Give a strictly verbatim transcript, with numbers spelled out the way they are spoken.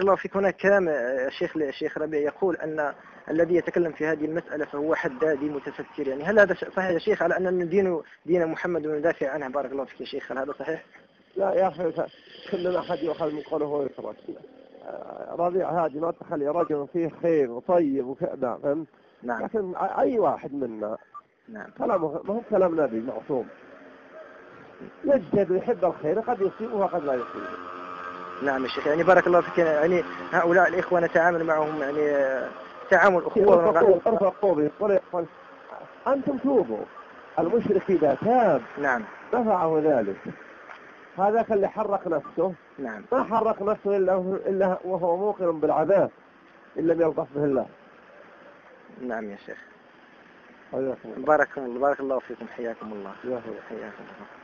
الله فيك. هناك كلام الشيخ الشيخ ربيع يقول أن الذي يتكلم في هذه المسألة فهو حدادي متستر، يعني هل هذا صحيح يا شيخ، على أن دين دين محمد وندافع عنه؟ بارك الله فيك يا شيخ، هل هذا صحيح؟ لا يا أخي، كل أحد يؤخذ من قوله ويترك. ربيع هذه ما تخلي رجل فيه خير وطيب وكذا، فهمت؟ نعم. لكن أي واحد منا نعم كلامه ما هو كلام نبي معصوم، يجتهد ويحب الخير، قد يصيبه وقد لا يصيبه. نعم يا شيخ، يعني بارك الله فيك، يعني هؤلاء الإخوة نتعامل معهم يعني تعامل أخوة. ارفقوا به ولا أنتم توبوا. المشرك إذا تاب نعم نفعه ذلك. هذاك اللي حرق نفسه نعم ما حرق نفسه إلا, إلا وهو موقن بالعذاب إن لم يلطف به الله. نعم يا شيخ، بارك الله بارك الله فيكم، حياكم الله. حياكم الله.